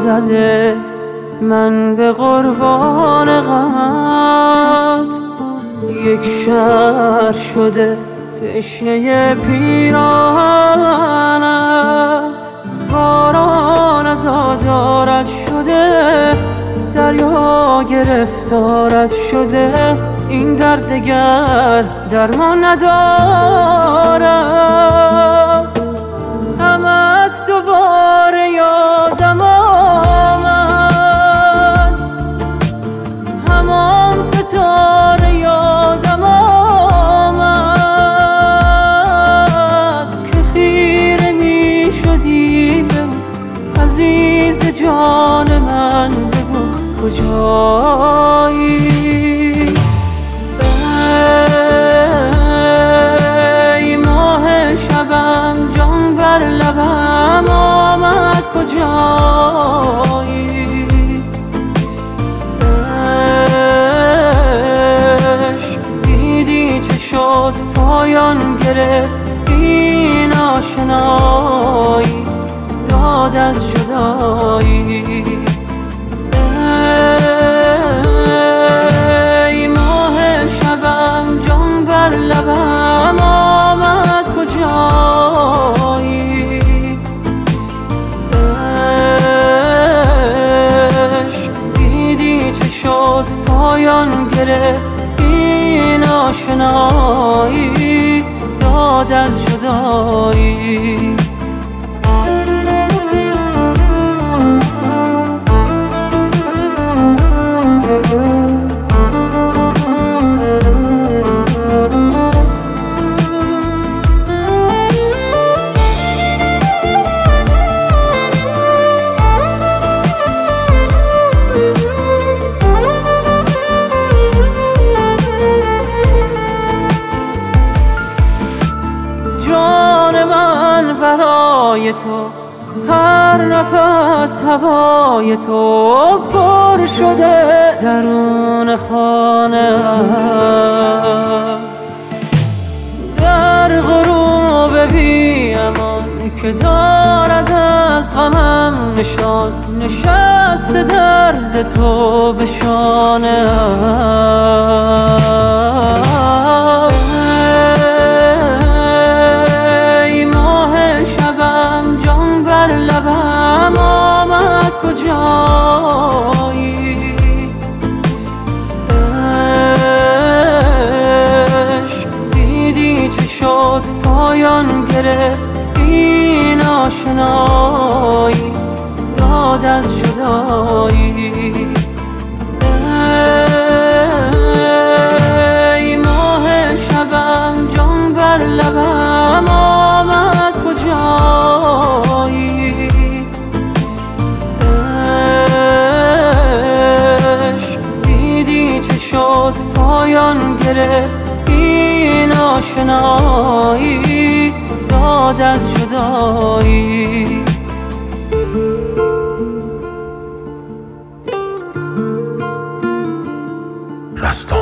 زده من به قربان غمت. یک شهر شده تشنه پیراهنت، باران از آدارت شده، دریا گرفتارت شده. این درد دگر درمان ندارد. غمت دوباره یادم آمد، همان ستاره یادم آمد که خیره می شدی به او. عزیز جان من بگو کجایی؟ ای ماه شبم جان بر لبم آمد کجایی؟ عشق دیدی چه شد پایان گرفت این آشنایی، داد از جدایی. ای ماه شبم جان بر لبم آمد کجایی؟ عشق دیدی چه شد پایان گرفت این آشنایی، داد از جدایی. جان من برای تو، هر نفس هوای تو پر شده درون خانه. در غروب بی امان که دارد از غمم نشان، نشسته درد تو به شانه. لبم آمد کجایی؟ عشق دیدی چه شد پایان گرفت این آشنایی، داد از جدایی. ای ماه شبم جان بر لبم آمد کجایی؟ شد پایان گرفت این آشنایی، داد از جدایی. رستا